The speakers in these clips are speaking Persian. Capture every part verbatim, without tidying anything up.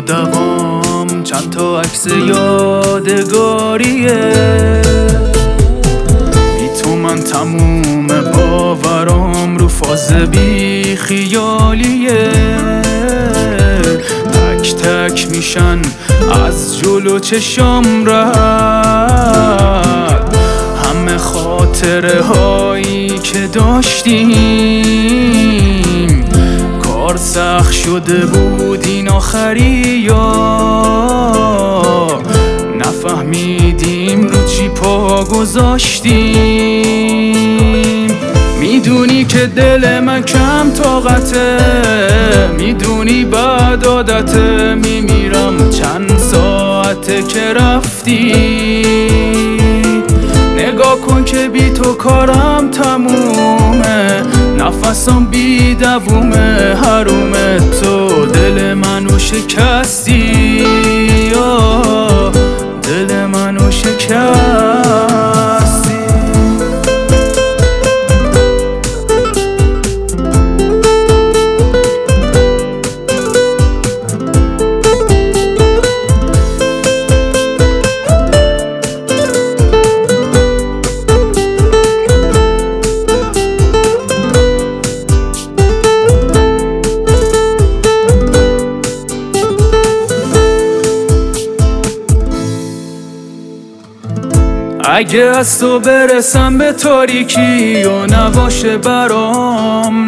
دوام چند تا عکس یادگاریه. بی تو من تموم باورام رو فاز بی خیالیه. تک تک میشن از جلو چشام رد همه خاطره هایی که داشتیم. کار سخت شده بود این آخری یا نفهمیدیم رو چی پا گذاشتیم. میدونی که دل من کم طاقته، میدونی بعد عادته، میمیرم چند ساعته که رفتی. نگاه کن که بی تو کارم تمومه، نفسم بی دوومه، حرومه تو دل منو شکستی، دل منو شکستی. اگه از تو برسم به تاریکی و نباشه برام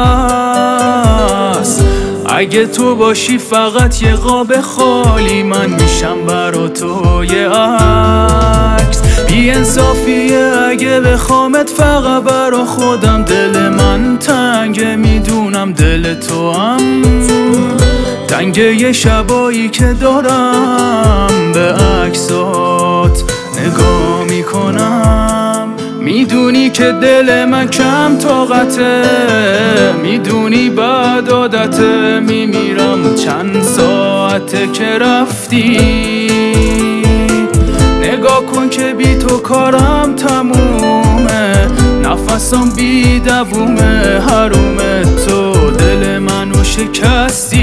نفس، اگه تو باشی فقط یه قاب خالی، من میشم برا تو یه عکس. بی انصافیه اگه بخوامت فقط برا خودم، دل من تنگه میدونم دل تو هم تنگه. یه شبایی که دارم به عکسات نگاه میکنم، میدونی که دل من کم طاقته، میدونی بعد عادته، میمیرم چند ساعته که رفتی. نگاه کن که بی تو کارم تمومه، نفسم بی دوومه، حرومه تو دل منو شکستی.